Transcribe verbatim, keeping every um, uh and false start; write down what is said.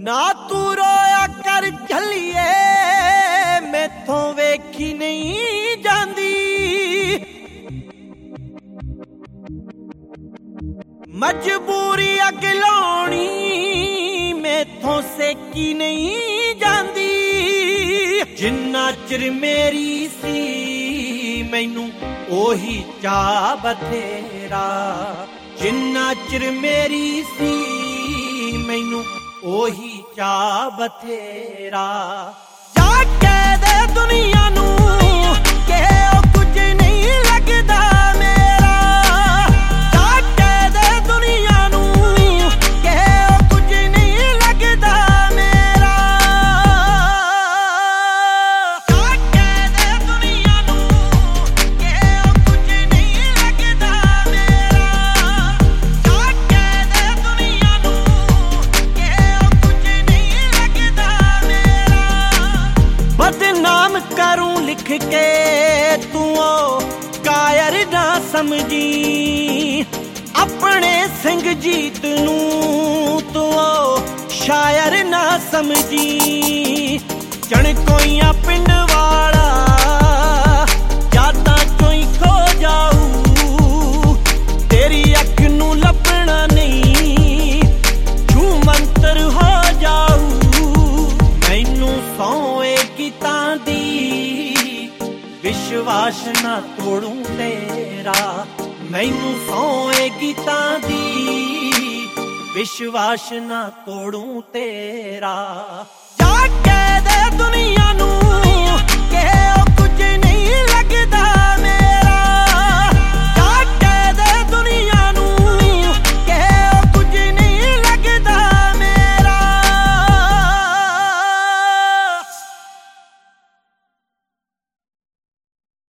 ना तू रोया कर झलिए मैथों वेखी नहीं जांदी, मजबूरी अग लाउणी मैथों सेकी नहीं जांदी। जिन्ना चिर मेरी सी मैनू ओही चा बथेरा, जिन्ना चिर मेरी सी मैनू ओही चा बथेरा। जा के दे दुनिया नू के ओ कुछ नहीं लगदा मेरा, जा के दे दुनिया नू के ओ कुछ नहीं लगदा मेरा, जा के दे दुनिया नू के ओ कुछ नहीं लगदा मेरा, जा के दे दुनिया नू के ओ कुछ नहीं लगदा मेरा। बदनाम करूं लिख के तू ओ कायर ना समझी, अपने सिंह जीत नू तू ओ शायर ना समझी। जण कोईया पिंड वाला यादां चों ही खो जाऊ, तेरी अख नू लभना नहीं छू मंतर हो जाऊ। मैनू सौए गीतां दी विश्वास ना तोड़ू तेरा, मैनू सौए गीतां दी विश्वास ना तोड़ू तेरा। जा के दे दुनिया नू के ओ कुछ नहीं लगदा